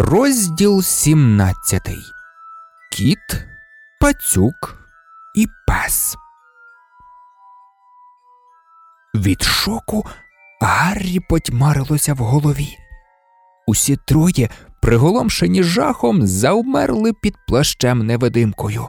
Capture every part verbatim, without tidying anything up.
Розділ сімнадцятий. Кіт, пацюк і пес. Від шоку Гаррі потьмарилося в голові. Усі троє, приголомшені жахом, завмерли під плащем-невидимкою.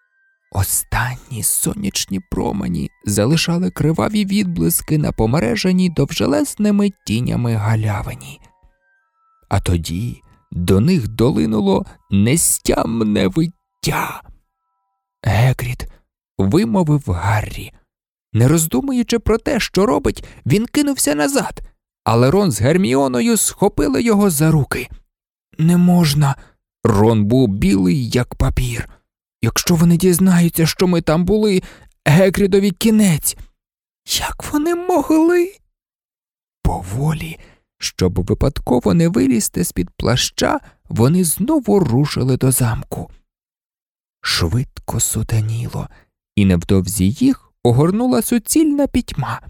Останні сонячні промені залишали криваві відблиски на помереженій довжелезними тінями галявині. А тоді до них долинуло нестямне виття. «Гегрід», – вимовив Гаррі. Не роздумуючи про те, що робить, він кинувся назад, але Рон з Герміоною схопили його за руки. «Не можна!» – Рон був білий, як папір. «Якщо вони дізнаються, що ми там були, Гегрідові кінець!» «Як вони могли?» Поволі, щоб випадково не вилізти з-під плаща, вони знову рушили до замку. Швидко сутеніло, і невдовзі їх огорнула суцільна пітьма.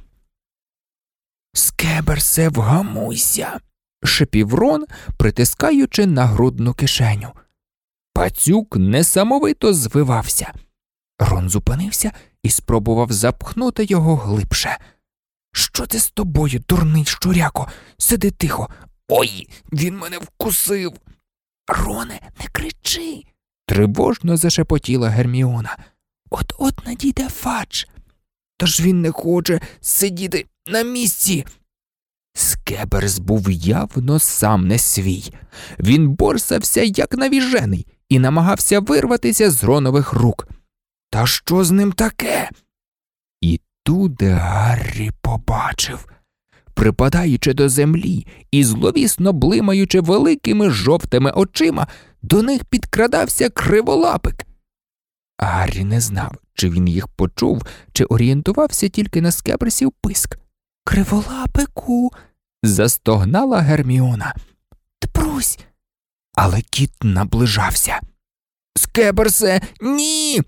«Скеберсе, вгамуйся!» – шепів Рон, притискаючи нагрудну кишеню. Пацюк несамовито звивався. Рон зупинився і спробував запхнути його глибше. «Що це з тобою, дурний щуряко? Сиди тихо! Ой, він мене вкусив!» «Роне, не кричи!» – тривожно зашепотіла Герміона. «От-от надійде Фадж!» «Тож він не хоче сидіти на місці!» Скеберс був явно сам не свій. Він борсався, як навіжений, і намагався вирватися з Ронових рук. «Та що з ним таке?» І тут Гаррі побачив. Припадаючи до землі і зловісно блимаючи великими жовтими очима, до них підкрадався Криволапик. Гаррі не знав, чи він їх почув, чи орієнтувався тільки на Скеберсів писк. «Криволапику!» – застогнала Герміона. «Тпрусь!» Але кіт наближався. «Скеберсе, ні!»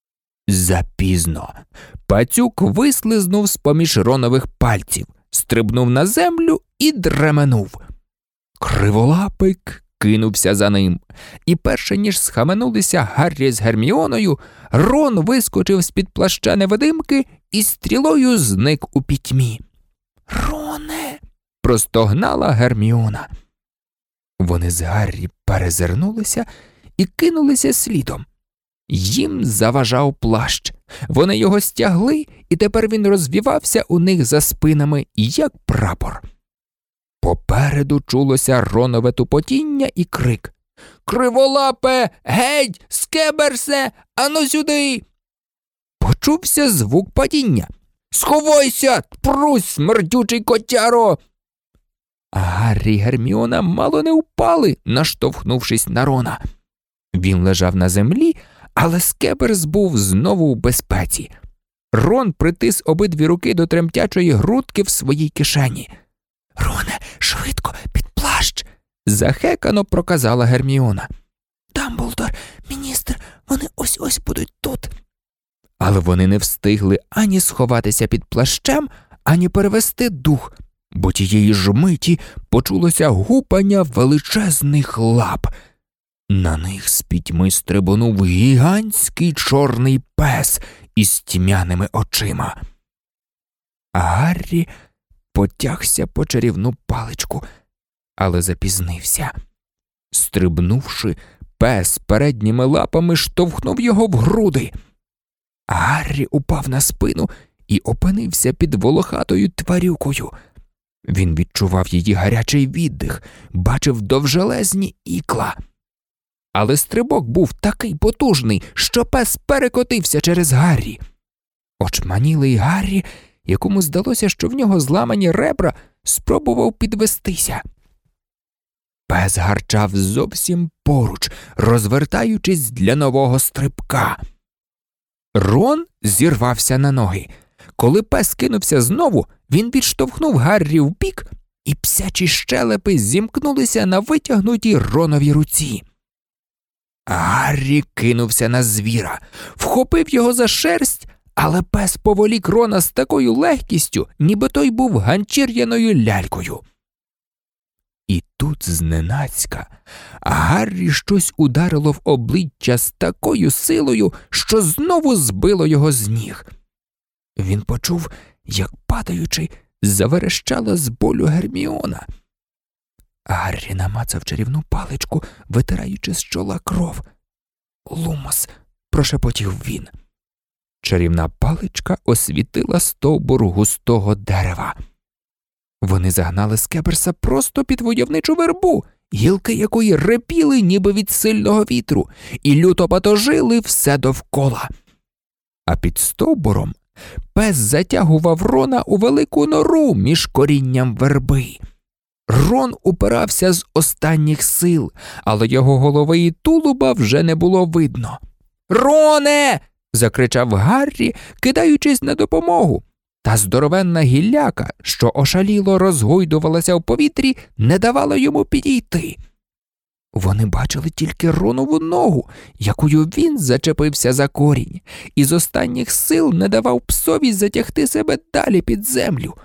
Запізно. Пацюк вислизнув з-поміж Ронових пальців, стрибнув на землю і дременув. Криволапик кинувся за ним, і перше ніж схаменулися Гаррі з Герміоною, Рон вискочив з-під плаща невидимки і стрілою зник у пітьмі. «Роне!» – простогнала Герміона. Вони з Гаррі перезирнулися і кинулися слідом. Їм заважав плащ. Вони його стягли, і тепер він розвівався у них за спинами, як прапор. Попереду чулося Ронове тупотіння і крик. «Криволапе! Геть! Скеберсе! Ану сюди!» Почувся звук падіння. «Сховайся! Тпрусь, смердючий котяро!» Гаррі й Герміона мало не впали, наштовхнувшись на Рона. Він лежав на землі, але Скеберс був знову у безпеці. Рон притис обидві руки до тремтячої грудки в своїй кишені. «Роне, швидко, під плащ!» – захекано проказала Герміона. «Дамблдор, міністр, вони ось-ось будуть тут!» Але вони не встигли ані сховатися під плащем, ані перевести дух, бо тієї ж миті почулося гупання величезних лап. На них з пітьми стрибонув гігантський чорний пес із тьмяними очима. Гаррі потягся по чарівну паличку, але запізнився. Стрибнувши, пес передніми лапами штовхнув його в груди. Гаррі упав на спину і опинився під волохатою тварюкою. Він відчував її гарячий віддих, бачив довжелезні ікла. Але стрибок був такий потужний, що пес перекотився через Гаррі. Очманілий Гаррі, якому здалося, що в нього зламані ребра, спробував підвестися. Пес гарчав зовсім поруч, розвертаючись для нового стрибка. Рон зірвався на ноги. Коли пес кинувся знову, він відштовхнув Гаррі вбік, і псячі щелепи зімкнулися на витягнутій Роновій руці. Гаррі кинувся на звіра, вхопив його за шерсть, але пес поволік Рона з такою легкістю, ніби той був ганчір'яною лялькою. І тут зненацька Гаррі щось ударило в обличчя з такою силою, що знову збило його з ніг. Він почув, як падаючи, заверещала з болю Герміона. Гаррі намацав чарівну паличку, витираючи з чола кров. «Лумос!» – прошепотів він. Чарівна паличка освітила стовбур густого дерева. Вони загнали Скеберса просто під войовничу вербу, гілки якої репіли ніби від сильного вітру, і люто батожили все довкола. А під стовбуром пес затягував Рона у велику нору між корінням верби. Рон упирався з останніх сил, але його голови і тулуба вже не було видно. «Роне!» – закричав Гаррі, кидаючись на допомогу. Та здоровенна гілляка, що ошаліло розгойдувалася в повітрі, не давала йому підійти. Вони бачили тільки Ронову ногу, якою він зачепився за корінь, і з останніх сил не давав псові затягти себе далі під землю.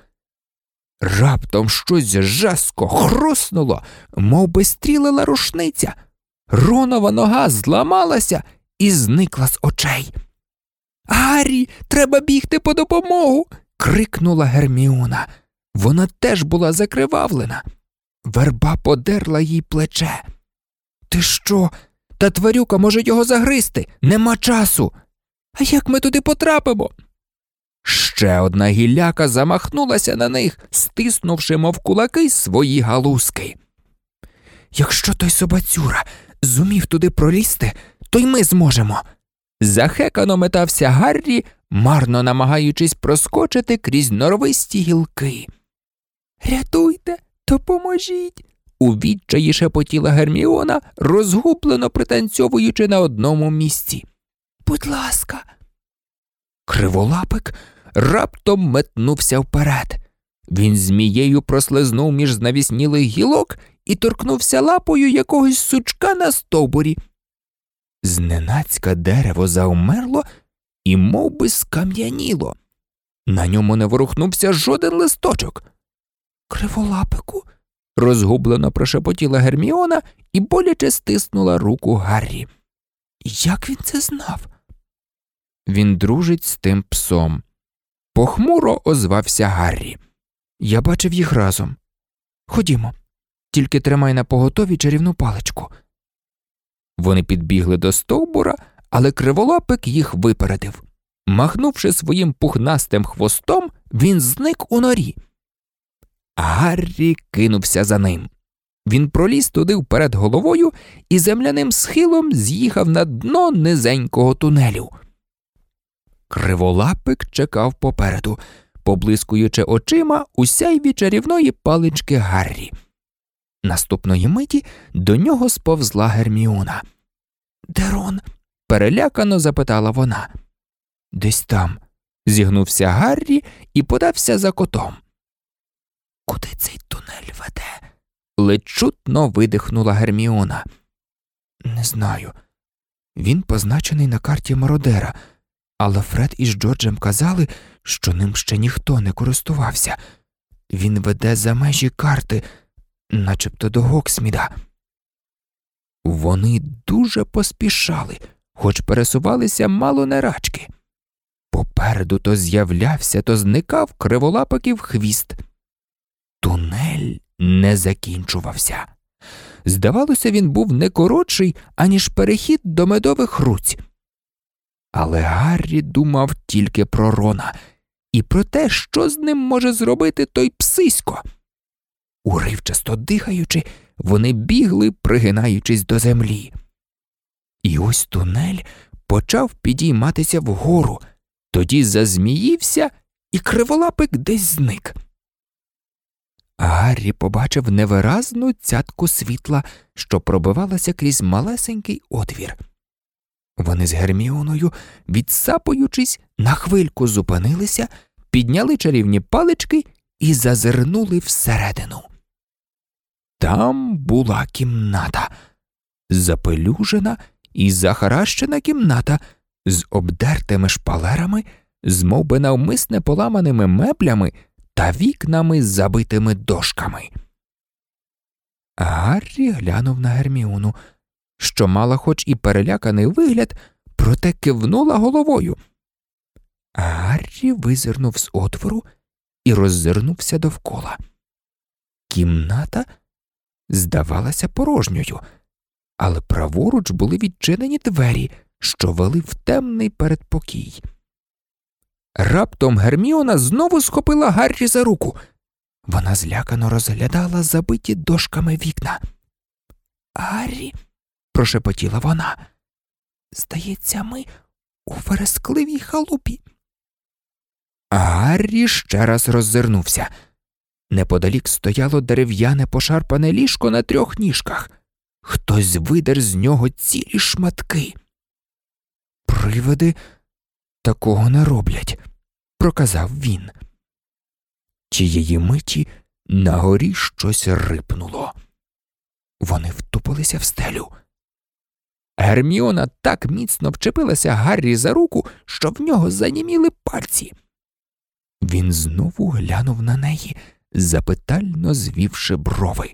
Раптом щось жорстко хруснуло, мов би стрілила рушниця. Ронова нога зламалася і зникла з очей. «Гаррі, треба бігти по допомогу!» – крикнула Герміона. Вона теж була закривавлена. Верба подерла їй плече. «Ти що? Та тварюка може його загризти! Нема часу! А як ми туди потрапимо?» Ще одна гілляка замахнулася на них, стиснувши, мов кулаки, свої галузки. «Якщо той собацюра зумів туди пролізти, то й ми зможемо!» Захекано метався Гаррі, марно намагаючись проскочити крізь норовисті гілки. «Рятуйте, допоможіть!» у відчаї шепотіла Герміона, розгублено пританцьовуючи на одному місці. «Будь ласка!» Криволапик раптом метнувся вперед. Він змією прослизнув між знавіснілих гілок і торкнувся лапою якогось сучка на стовбурі. Зненацька дерево завмерло і мов би скам'яніло. На ньому не ворухнувся жоден листочок. «Криволапику?» – розгублено прошепотіла Герміона і боляче стиснула руку Гаррі. «Як він це знав?» «Він дружить з тим псом», – похмуро озвався Гаррі. «Я бачив їх разом. Ходімо, тільки тримай на поготові чарівну паличку». Вони підбігли до стовбура, але Криволапик їх випередив. Махнувши своїм пухнастим хвостом, він зник у норі. Гаррі кинувся за ним. Він проліз туди вперед головою і земляним схилом з'їхав на дно низенького тунелю. Криволапик чекав попереду, поблискуючи очима у сяйві чарівної палички Гаррі. Наступної миті до нього сповзла Герміона. «Де Рон?» – перелякано запитала вона. «Десь там», – зігнувся Гаррі і подався за котом. «Куди цей тунель веде?» – ледь чутно видихнула Герміона. «Не знаю. Він позначений на карті мародера, але Фред із Джорджем казали, що ним ще ніхто не користувався. Він веде за межі карти, начебто до Гоксміда». Вони дуже поспішали, хоч пересувалися мало не рачки. Попереду то з'являвся, то зникав Криволапиків хвіст. Тунель не закінчувався. Здавалося, він був не коротший, аніж перехід до медових руць. Але Гаррі думав тільки про Рона і про те, що з ним може зробити той псисько. Уривчасто дихаючи, вони бігли, пригинаючись до землі. І ось тунель почав підійматися вгору, тоді зазміївся, і Криволапик десь зник. Гаррі побачив невиразну цятку світла, що пробивалася крізь малесенький отвір. Вони з Герміоною, відсапуючись, на хвильку зупинилися, підняли чарівні палички і зазирнули всередину. Там була кімната, запелюжена і захаращена кімната з обдертими шпалерами, з мовби навмисне поламаними меблями та вікнами, забитими дошками. Гаррі глянув на Герміону, що мала хоч і переляканий вигляд, проте кивнула головою. Гаррі визирнув з отвору і роззирнувся довкола. Кімната здавалася порожньою, але праворуч були відчинені двері, що вели в темний передпокій. Раптом Герміона знову схопила Гаррі за руку. Вона злякано розглядала забиті дошками вікна. «Гаррі», – прошепотіла вона, – «здається, ми у верескливій халупі». Гаррі ще раз роззирнувся. Неподалік стояло дерев'яне пошарпане ліжко на трьох ніжках. Хтось видер з нього цілі шматки. «Привиди такого не роблять», – проказав він. Тієї миті на горі щось рипнуло. Вони втупилися в стелю. Герміона так міцно вчепилася Гаррі за руку, що в нього заніміли пальці. Він знову глянув на неї, запитально звівши брови.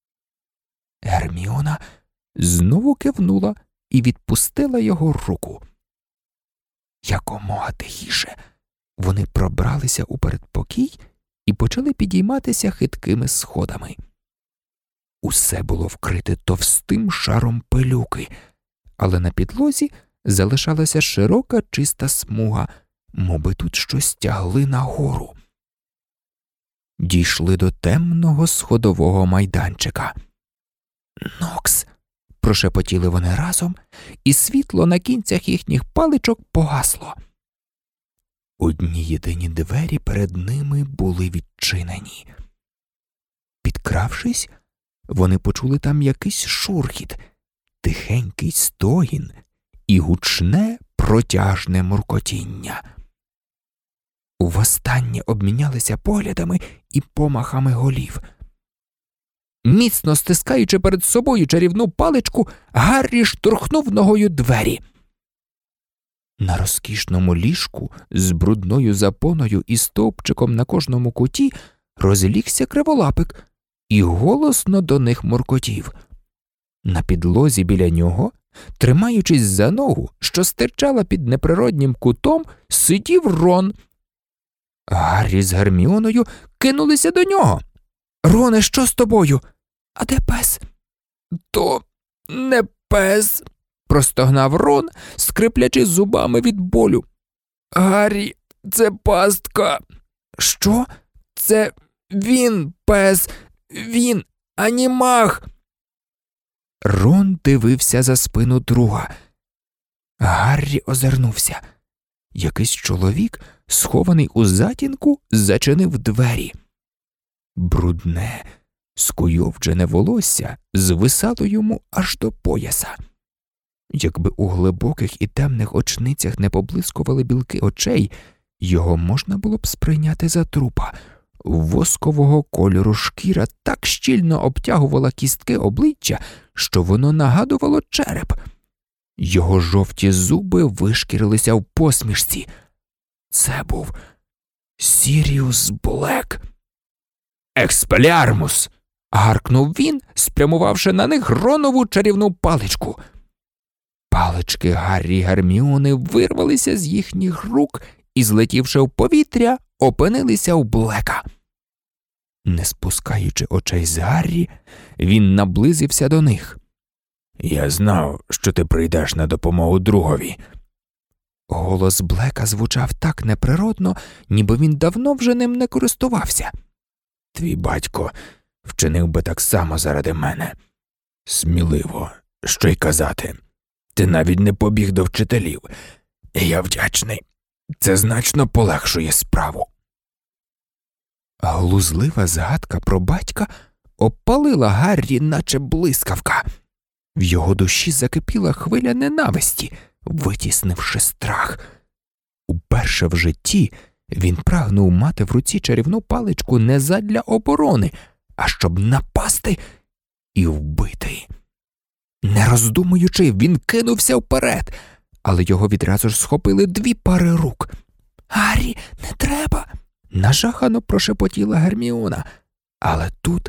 Герміона знову кивнула і відпустила його руку. Якомога тихіше вони пробралися у передпокій і почали підійматися хиткими сходами. Усе було вкрите товстим шаром пилюки, але на підлозі залишалася широка чиста смуга, мовби тут щось тягли нагору. Дійшли до темного сходового майданчика. «Нокс!» – прошепотіли вони разом, і світло на кінцях їхніх паличок погасло. Одні єдині двері перед ними були відчинені. Підкравшись, вони почули там якийсь шурхіт, тихенький стогін і гучне протяжне муркотіння. Востаннє обмінялися поглядами і помахами голів. Міцно стискаючи перед собою чарівну паличку, Гаррі штурхнув ногою двері. На розкішному ліжку з брудною запоною і стовпчиком на кожному куті розлігся криволапик і голосно до них муркотів. На підлозі біля нього, тримаючись за ногу, що стирчала під неприроднім кутом, сидів Рон. Гаррі з Герміоною кинулися до нього. «Роне, що з тобою? А де пес?» «То не пес», – простогнав Рон, скриплячи зубами від болю. «Гаррі, це пастка». «Що? Це він, пес, він, анімаг». Рон дивився за спину друга. Гаррі озирнувся. Якийсь чоловік, схований у затінку, зачинив двері. Брудне, скуйовджене волосся звисало йому аж до пояса. Якби у глибоких і темних очницях не поблискували білки очей, його можна було б сприйняти за трупа. Воскового кольору шкіра так щільно обтягувала кістки обличчя, що воно нагадувало череп. Його жовті зуби вишкірилися в посмішці. Це був Сіріус Блек. «Експелярмус!» – гаркнув він, спрямувавши на них Ронову чарівну паличку. Палички Гаррі й Герміони вирвалися з їхніх рук і, злетівши в повітря, опинилися у Блека. Не спускаючи очей з Гаррі, він наблизився до них. «Я знав, що ти прийдеш на допомогу другові». Голос Блека звучав так неприродно, ніби він давно вже ним не користувався. «Твій батько вчинив би так само заради мене. Сміливо, що й казати. Ти навіть не побіг до вчителів. І я вдячний. Це значно полегшує справу». Глузлива згадка про батька опалила Гаррі, наче блискавка. В його душі закипіла хвиля ненависті, витіснивши страх. Уперше в житті він прагнув мати в руці чарівну паличку не задля оборони, а щоб напасти і вбити. Не роздумуючи, він кинувся вперед, але його відразу ж схопили дві пари рук. «Гаррі, не треба!» – нажахано прошепотіла Герміона, але тут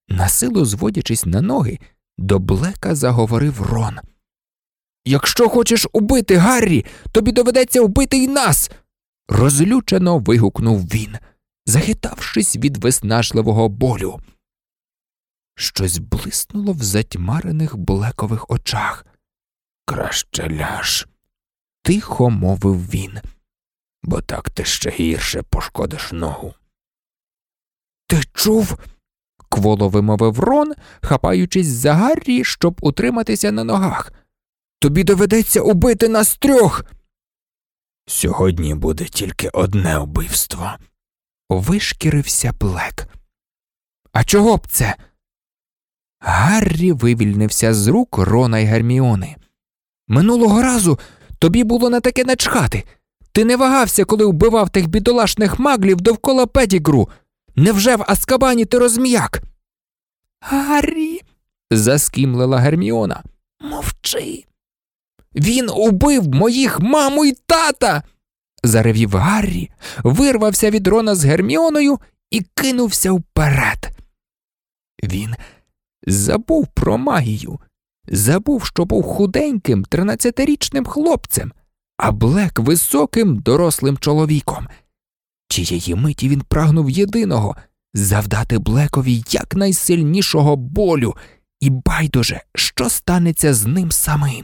Насилу зводячись на ноги, до Блека заговорив Рон. «Якщо хочеш убити Гаррі, тобі доведеться вбити й нас!» Розлючено вигукнув він, захитавшись від виснажливого болю. Щось блиснуло в затьмарених Блекових очах. «Краще ляж», – тихо мовив він, – «бо так ти ще гірше пошкодиш ногу». «Ти чув?» – кволо вимовив Рон, хапаючись за Гаррі, щоб утриматися на ногах. «Тобі доведеться убити нас трьох!» «Сьогодні буде тільки одне вбивство», – вишкірився Блек. «А чого б це?» Гаррі вивільнився з рук Рона й Герміони. «Минулого разу тобі було на таке начхати. Ти не вагався, коли вбивав тих бідолашних маглів довкола Петтігрю. Невже в Азкабані ти розм'як?» «Гаррі!» – заскімлила Герміона. «Мовчи!» «Він убив моїх маму й тата!» – заревів Гаррі, вирвався від Рона з Герміоною і кинувся вперед. Він забув про магію, забув, що був худеньким тринадцятирічним хлопцем, а Блек високим дорослим чоловіком. Чиєї миті він прагнув єдиного – завдати Блекові якнайсильнішого болю, і байдуже, що станеться з ним самим.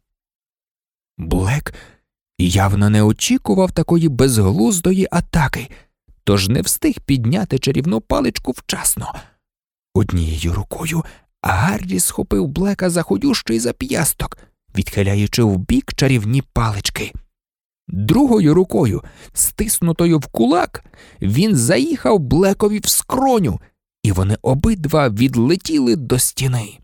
Блек явно не очікував такої безглуздої атаки, тож не встиг підняти чарівну паличку вчасно. Однією рукою Гаррі схопив Блека за ходющий зап'ясток, відхиляючи вбік чарівні палички. Другою рукою, стиснутою в кулак, він заїхав Блекові в скроню, і вони обидва відлетіли до стіни.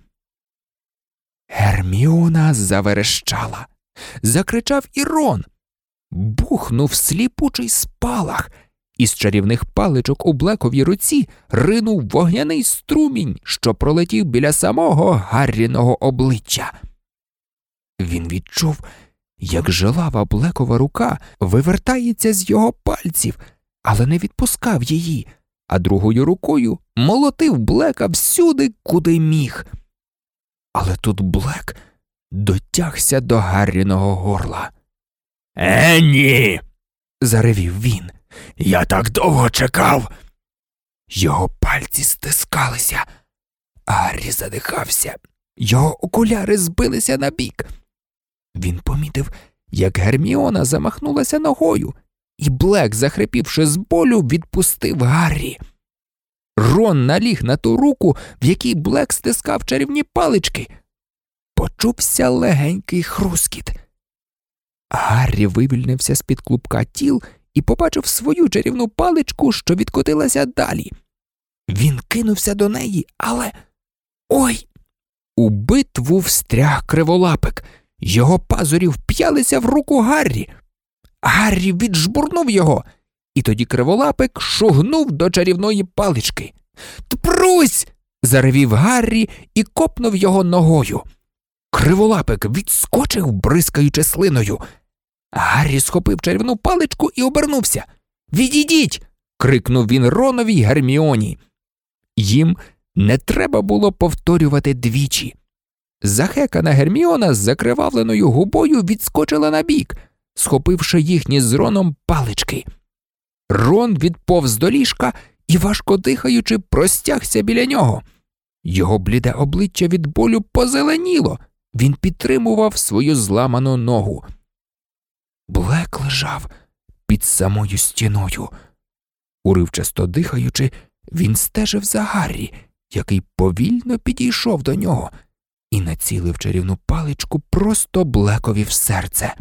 Герміона заверещала. Закричав і Рон. Бухнув сліпучий спалах. Із чарівних паличок у Блековій руці ринув вогняний струмінь, що пролетів біля самого Гарріного обличчя. Він відчув, як жилава Блекова рука вивертається з його пальців, але не відпускав її, а другою рукою молотив Блека всюди, куди міг. Але тут Блек дотягся до Гарріного горла. «Е, ні!» – заревів він. «Я так довго чекав!» Його пальці стискалися. Гаррі задихався. Його окуляри збилися набік. Він помітив, як Герміона замахнулася ногою, і Блек, захрипівши з болю, відпустив Гаррі. Рон наліг на ту руку, в якій Блек стискав чарівні палички. Почувся легенький хрускіт. Гаррі вивільнився з-під клубка тіл і побачив свою чарівну паличку, що відкотилася далі. Він кинувся до неї, але... Ой! У битву встряг Криволапик. Його пазурі вп'ялися в руку Гаррі. Гаррі віджбурнув його, і тоді Криволапик шугнув до чарівної палички. «Тпрусь!» – заревів Гаррі і копнув його ногою. Криволапик відскочив, бризкаючи слиною. Гаррі схопив чарівну паличку і обернувся. «Відійдіть!» – крикнув він Ронові й Герміоні. Їм не треба було повторювати двічі. Захекана Герміона з закривавленою губою відскочила набік, схопивши їхні з Роном палички. Рон відповз до ліжка і, важко дихаючи, простягся біля нього. Його бліде обличчя від болю позеленіло. Він підтримував свою зламану ногу. Блек лежав під самою стіною. Уривчасто дихаючи, він стежив за Гаррі, який повільно підійшов до нього і націлив чарівну паличку просто Блекові в серце.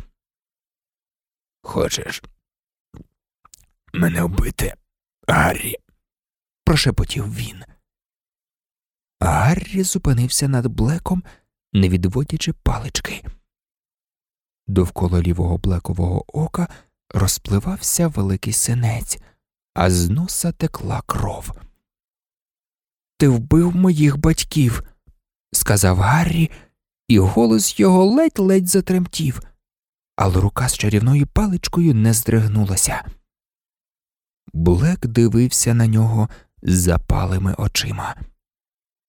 «Хочеш мене вбити, Гаррі?» – прошепотів він. Гаррі зупинився над Блеком, не відводячи палички. Довкола лівого Блекового ока розпливався великий синець, а з носа текла кров. «Ти вбив моїх батьків», – сказав Гаррі, і голос його ледь-ледь затремтів, але рука з чарівною паличкою не здригнулася. Блек дивився на нього запалими очима.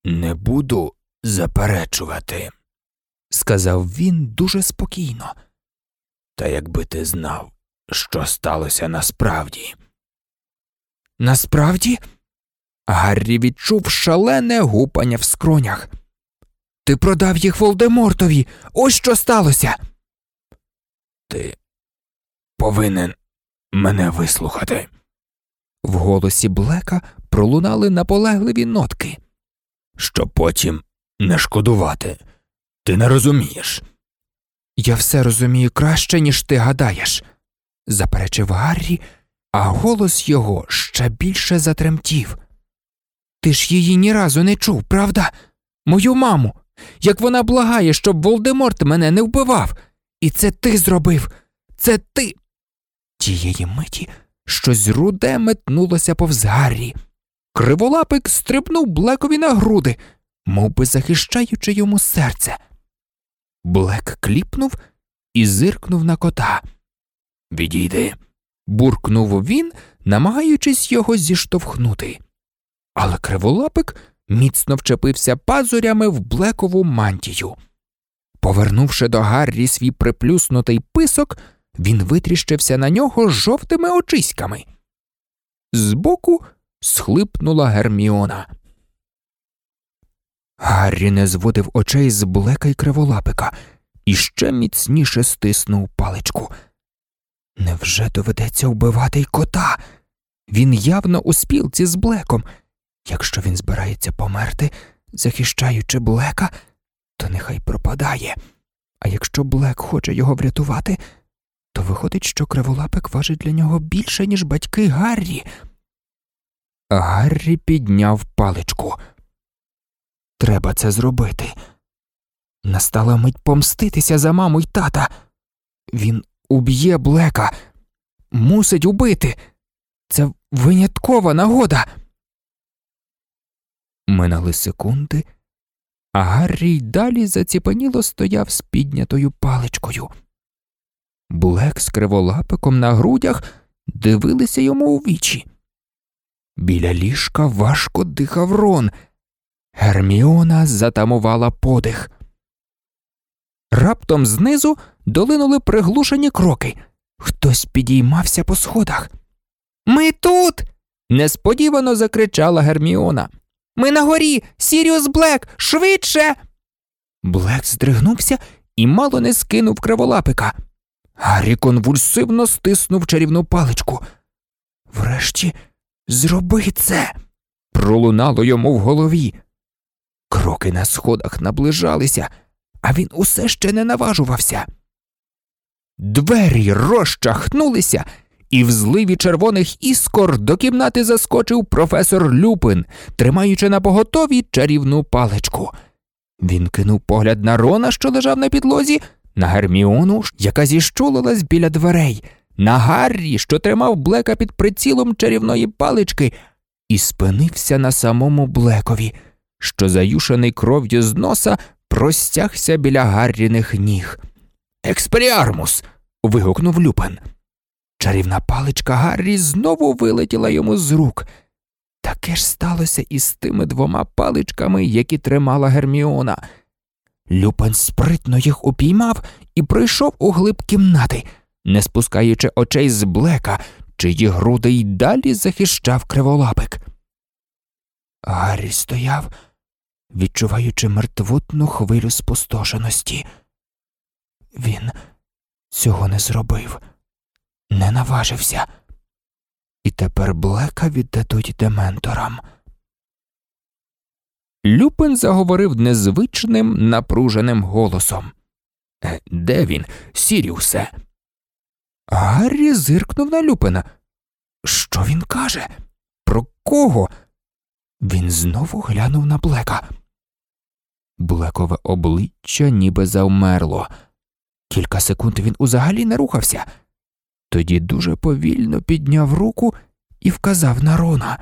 Не буду заперечувати, сказав він дуже спокійно. Та якби ти знав, що сталося насправді. Насправді? Гаррі відчув шалене гупання в скронях. Ти продав їх Волдемортові! Ось що сталося! Ти повинен мене вислухати. В голосі Блека пролунали наполегливі нотки. Щоб потім не шкодувати. Ти не розумієш. Я все розумію краще, ніж ти гадаєш, заперечив Гаррі, а голос його ще більше затремтів. Ти ж її ні разу не чув, правда? Мою маму, як вона благає, щоб Волдеморт мене не вбивав. І це ти зробив. Це ти. Тієї миті щось руде метнулося повз Гаррі. Криволапик стрибнув Блекові на груди, мов би захищаючи йому серце. Блек кліпнув і зиркнув на кота. «Відійди», – буркнув він, намагаючись його зіштовхнути. Але Криволапик міцно вчепився пазурями в Блекову мантію. Повернувши до Гаррі свій приплюснутий писок, він витріщився на нього жовтими очиськами. Збоку схлипнула Герміона. Гаррі не зводив очей з Блека й Криволапика і ще міцніше стиснув паличку. Невже доведеться вбивати й кота? Він явно у спілці з Блеком. Якщо він збирається померти, захищаючи Блека, то нехай пропадає. А якщо Блек хоче його врятувати, то виходить, що Криволапик важить для нього більше, ніж батьки Гаррі. Гаррі підняв паличку. Треба це зробити. Настала мить помститися за маму й тата. Він уб'є Блека. Мусить убити. Це виняткова нагода. Минали секунди, а Гаррі й далі заціпеніло стояв з піднятою паличкою. Блек з Криволапиком на грудях дивилися йому у вічі. Біля ліжка важко дихав Рон. Герміона затамувала подих. Раптом знизу долинули приглушені кроки. Хтось підіймався по сходах. «Ми тут!» – несподівано закричала Герміона. «Ми на горі! Сіріус Блек! Швидше!» Блек здригнувся і мало не скинув Криволапика. Гаррі конвульсивно стиснув чарівну паличку. «Врешті, зроби це!» – пролунало йому в голові. Кроки на сходах наближалися, а він усе ще не наважувався. Двері розчахнулися, і в зливі червоних іскор до кімнати заскочив професор Люпин, тримаючи напоготові чарівну паличку. Він кинув погляд на Рона, що лежав на підлозі, на Герміону, яка зіщулилась біля дверей, на Гаррі, що тримав Блека під прицілом чарівної палички, і спинився на самому Блекові, що, заюшений кров'ю з носа, простягся біля Гарріних ніг. «Експеліармус!» – вигукнув Люпин. Чарівна паличка Гаррі знову вилетіла йому з рук. Таке ж сталося і з тими двома паличками, які тримала Герміона. Люпин спритно їх упіймав і пройшов у глиб кімнати, не спускаючи очей з Блека, чиї груди й далі захищав Криволапик. Гаррі стояв, відчуваючи мертвотну хвилю спустошеності. Він цього не зробив, не наважився. І тепер Блека віддадуть дементорам. Люпин заговорив незвичним, напруженим голосом. «Е, де він, Сіріусе?» Гаррі зиркнув на Люпина. Що він каже? Про кого? Він знову глянув на Блека. Блекове обличчя ніби завмерло. Кілька секунд він узагалі не рухався. Тоді дуже повільно підняв руку і вказав на Рона.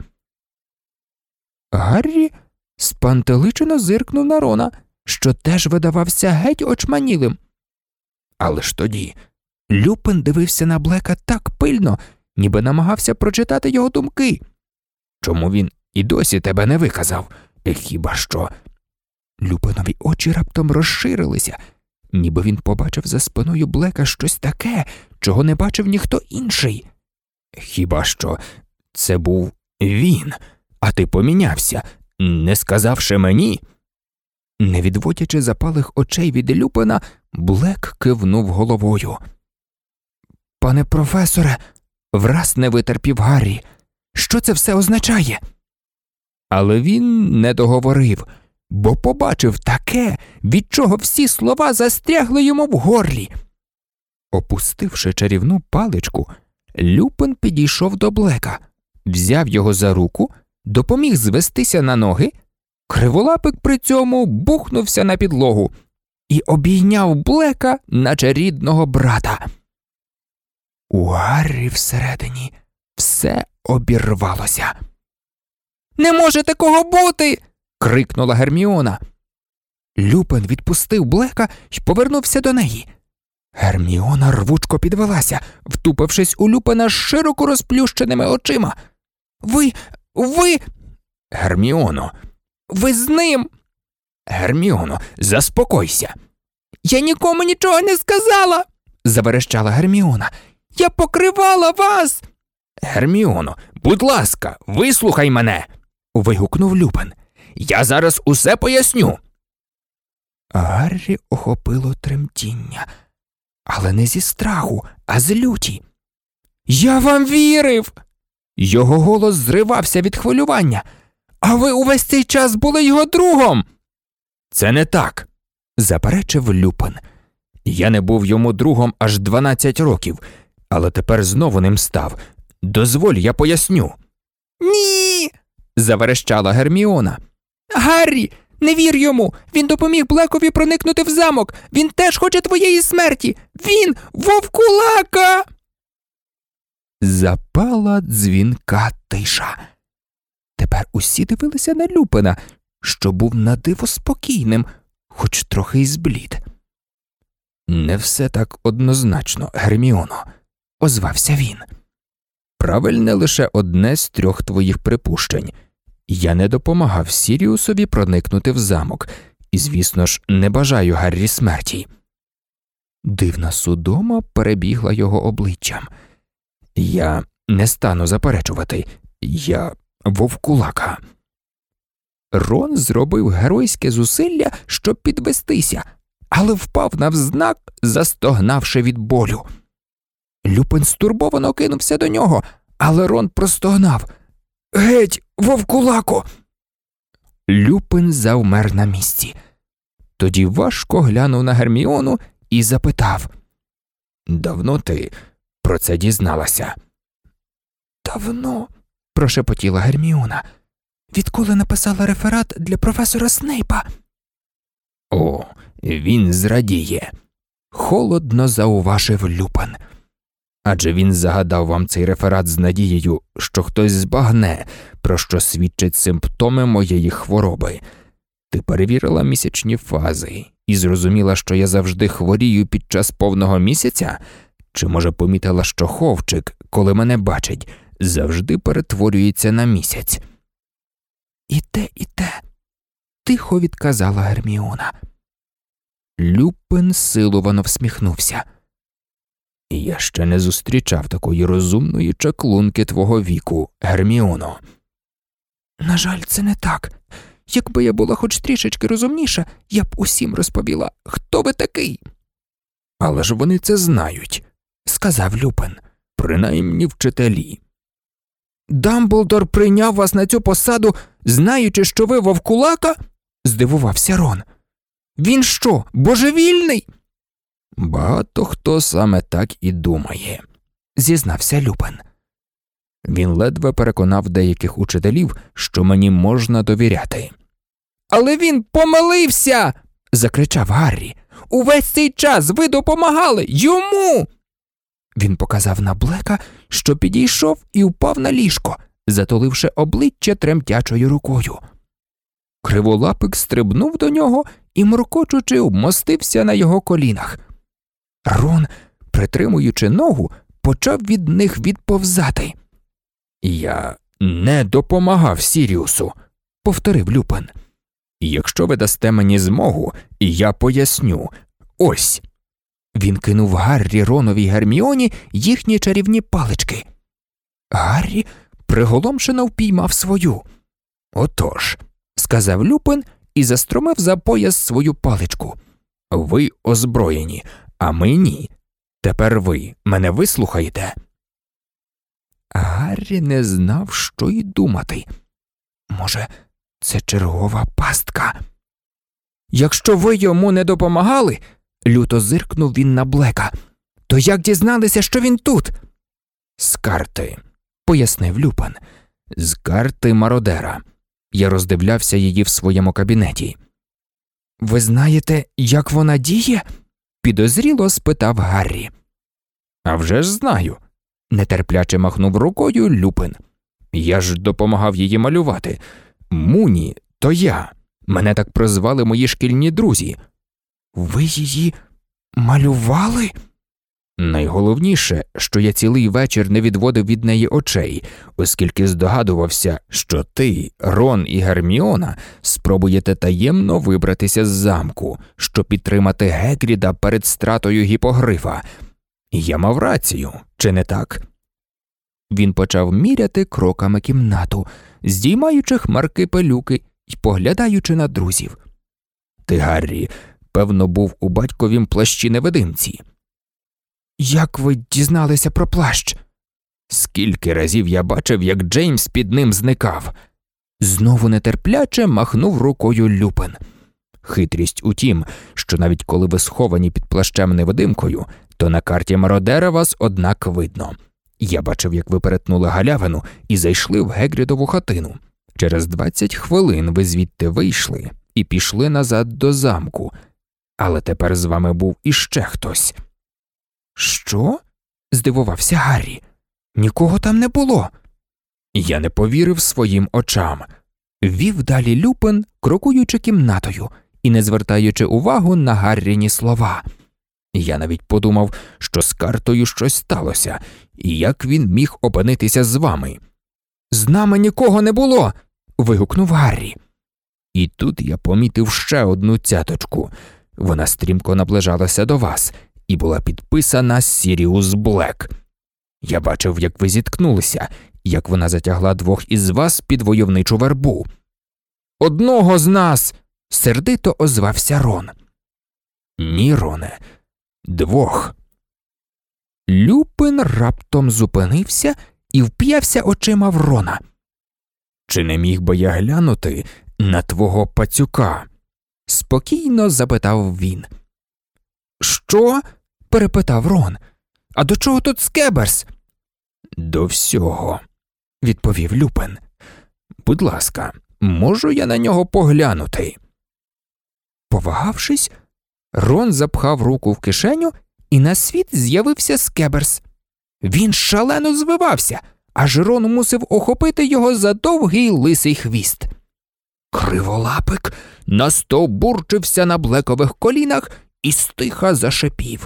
Гаррі спантеличено зиркнув на Рона, що теж видавався геть очманілим. Але ж тоді Люпин дивився на Блека так пильно, ніби намагався прочитати його думки. «Чому він і досі тебе не виказав? Хіба що? Люпинові очі раптом розширилися, ніби він побачив за спиною Блека щось таке, чого не бачив ніхто інший. Хіба що це був він, а ти помінявся, не сказавши мені? Не відводячи запалих очей від Люпина, Блек кивнув головою. «Пане професоре», – враз не витерпів Гаррі, – «що це все означає?» Але він не договорив, бо побачив таке, від чого всі слова застрягли йому в горлі. Опустивши чарівну паличку, Люпин підійшов до Блека, взяв його за руку, допоміг звестися на ноги, Криволапик при цьому бухнувся на підлогу і обійняв Блека, наче рідного брата. У Гаррі всередині все обірвалося. «Не може такого бути!» – крикнула Герміона. Люпин відпустив Блека й повернувся до неї. Герміона рвучко підвелася, втупившись у Люпина з широко розплющеними очима. «Ви... ви...» «Герміоно!» «Ви з ним!» «Герміоно, заспокойся!» «Я нікому нічого не сказала!» – заверещала Герміона. «Я покривала вас!» «Герміоно, будь ласка, вислухай мене!» – вигукнув Люпин. «Я зараз усе поясню!» Гаррі охопило тремтіння, але не зі страху, а з люті. «Я вам вірив!» Його голос зривався від хвилювання. «А ви увесь цей час були його другом!» «Це не так!» – заперечив Люпин. «Я не був йому другом аж дванадцять років, але тепер знову ним став. Дозволь, я поясню!» «Ні!» – заверещала Герміона. «Гаррі, не вір йому! Він допоміг Блекові проникнути в замок! Він теж хоче твоєї смерті! Він вовкулака!» Запала дзвінка тиша. Тепер усі дивилися на Люпина, що був надиво спокійним, хоч трохи й зблід. «Не все так однозначно, Герміоно», – озвався він. «Правильне лише одне з трьох твоїх припущень. Я не допомагав Сіріусові проникнути в замок, і, звісно ж, не бажаю Гаррі смерті». Дивна судома перебігла його обличчям. «Я не стану заперечувати. Я вовкулака». Рон зробив геройське зусилля, щоб підвестися, але впав навзнак, застогнавши від болю. Люпин стурбовано кинувся до нього, але Рон простогнав: «Геть, вовкулако!» Люпин завмер на місці. Тоді важко глянув на Герміону і запитав: «Давно ти про це дізналася?» «Давно», – прошепотіла Герміона, – «відколи написала реферат для професора Снейпа». «О, він зрадіє», – холодно зауважив Люпин. «Адже він загадав вам цей реферат з надією, що хтось збагне, про що свідчать симптоми моєї хвороби. Ти перевірила місячні фази і зрозуміла, що я завжди хворію під час повного місяця? Чи, може, помітила, що ховчик, коли мене бачить, завжди перетворюється на місяць?» «І те, і те», – тихо відказала Герміона. Люпин силовано всміхнувся. «Я ще не зустрічав такої розумної чаклунки твого віку, Герміоно». «На жаль, це не так. Якби я була хоч трішечки розумніша, я б усім розповіла, хто ви такий». «Але ж вони це знають», – сказав Люпин, – «принаймні вчителі». «Дамблдор прийняв вас на цю посаду, знаючи, що ви вовкулака?» – здивувався Рон. «Він що, божевільний?» «Багато хто саме так і думає», – зізнався Люпин. «Він ледве переконав деяких учителів, що мені можна довіряти». «Але він помилився!» – закричав Гаррі. «Увесь цей час ви допомагали йому!» Він показав на Блека, що підійшов і впав на ліжко, затуливши обличчя тремтячою рукою. Криволапик стрибнув до нього і, муркочучи, вмостився на його колінах. Рон, притримуючи ногу, почав від них відповзати. «Я не допомагав Сіріусу», – повторив Люпин. «Якщо ви дасте мені змогу, я поясню. Ось». Він кинув Гаррі, Ронові й Герміоні їхні чарівні палички. Гаррі приголомшено впіймав свою. «Отож», – сказав Люпин і застромив за пояс свою паличку. «Ви озброєні, а ми ні. Тепер ви мене вислухаєте?» Гаррі не знав, що й думати. Може, це чергова пастка? «Якщо ви йому не допомагали», – люто зиркнув він на Блека, – «то як дізналися, що він тут?» «З карти», – пояснив Люпин. «З карти мародера. Я роздивлявся її в своєму кабінеті». «Ви знаєте, як вона діє?» – підозріло спитав Гаррі. «А вже ж знаю», – нетерпляче махнув рукою Люпин. «Я ж допомагав її малювати. Муні – то я. Мене так прозвали мої шкільні друзі». «Ви її малювали?» «Найголовніше, що я цілий вечір не відводив від неї очей, оскільки здогадувався, що ти, Рон і Герміона спробуєте таємно вибратися з замку, щоб підтримати Гегріда перед стратою гіпогрифа. Я мав рацію, чи не так?» Він почав міряти кроками кімнату, здіймаючи хмарки пилюки й поглядаючи на друзів. «Ти, Гаррі, певно, був у батьковім плащі-невидимці». «Як ви дізналися про плащ?» «Скільки разів я бачив, як Джеймс під ним зникав». Знову нетерпляче махнув рукою Люпин. «Хитрість у тім, що навіть коли ви сховані під плащем-невидимкою, то на карті мародера вас однак видно. Я бачив, як ви перетнули галявину і зайшли в Гегрідову хатину. Через двадцять хвилин ви звідти вийшли і пішли назад до замку. Але тепер з вами був іще хтось». «Що?» – здивувався Гаррі. «Нікого там не було». Я не повірив своїм очам. Вів далі Люпин, крокуючи кімнатою і не звертаючи увагу на Гарріні слова. Я навіть подумав, що з картою щось сталося, і як він міг опинитися з вами. «З нами нікого не було!» – вигукнув Гаррі. І тут я помітив ще одну цяточку. Вона стрімко наближалася до вас і була підписана Сіріус Блек. Я бачив, як ви зіткнулися, як вона затягла двох із вас під войовничу вербу». «Одного з нас!» – сердито озвався Рон. «Ні, Роне, двох». Люпин раптом зупинився і вп'явся очима в Рона. «Чи не міг би я глянути на твого пацюка?» – спокійно запитав він. «Що?» – перепитав Рон. «А до чого тут Скеберс?» «До всього», – відповів Люпин. «Будь ласка, можу я на нього поглянути?» Повагавшись, Рон запхав руку в кишеню, і на світ з'явився Скеберс. Він шалено звивався, аж Рон мусив охопити його за довгий лисий хвіст. Криволапик настовбурчився на Блекових колінах і стиха зашипів.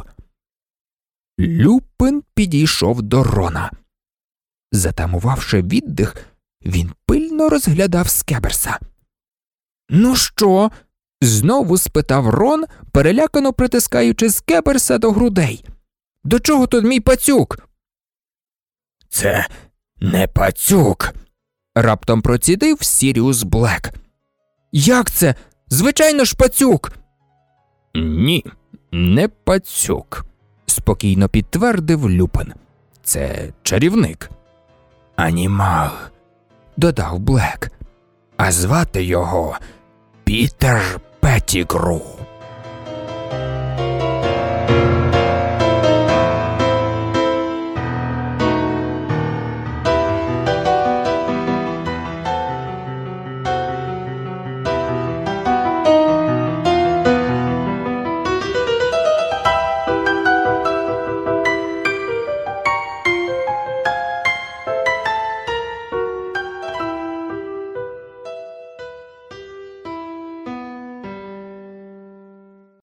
Люпин підійшов до Рона. Затамувавши віддих, він пильно розглядав Скеберса. «Ну що?» – знову спитав Рон, перелякано притискаючи Скеберса до грудей. «До чого тут мій пацюк?» «Це не пацюк!» – раптом процідив Сіріус Блек. «Як це? Звичайно ж пацюк!» «Ні, не пацюк», – спокійно підтвердив Люпин. «Це чарівник». «Анімаг», – додав Блек. «А звати його Пітер Петтігру».